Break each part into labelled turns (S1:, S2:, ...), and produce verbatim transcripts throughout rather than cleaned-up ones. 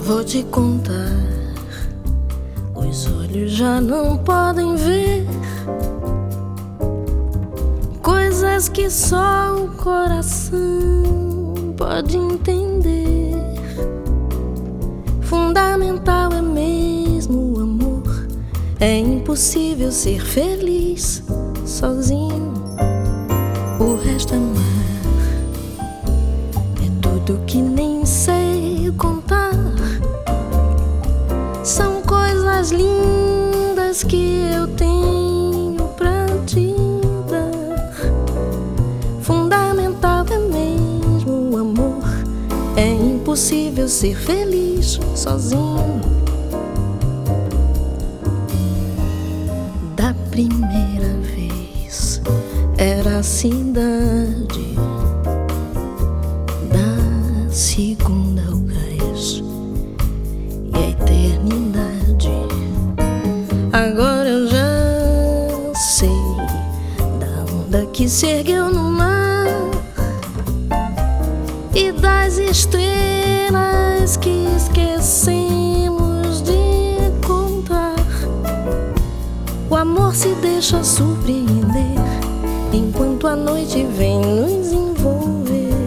S1: Vou te contar, os olhos já não podem ver coisas que só o coração pode entender. Fundamental é mesmo o amor, é impossível ser feliz sozinho. O resto é mar, é tudo que nem sei contar. São coisas lindas que eu tenho pra te dar. Fundamental é mesmo o amor, é impossível ser feliz sozinho. Da primeira vez era a cidade, da segunda o gás e a eternidade. Agora eu já sei da onda que se ergueu no mar e das estrelas que esquecemos de contar. O amor se deixa surpreender enquanto a noite vem nos envolver.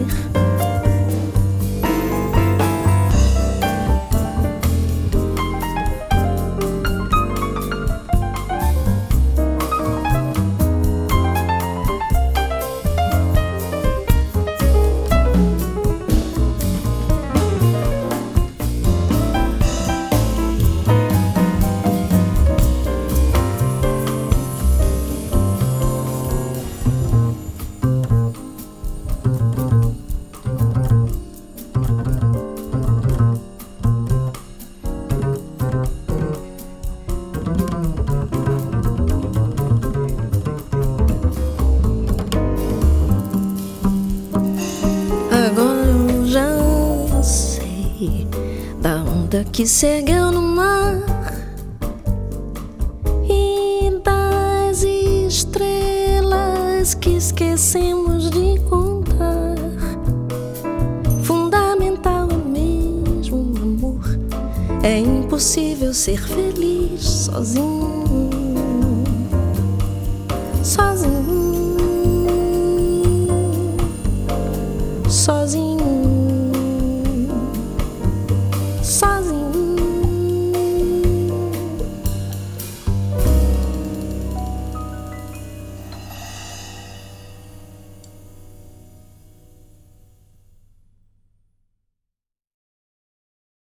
S1: Da onda que se ergueu no mar e das estrelas que esquecemos de contar. Fundamental é mesmo o amor, é impossível ser feliz sozinho. Sozinho, sozinho, sozinho.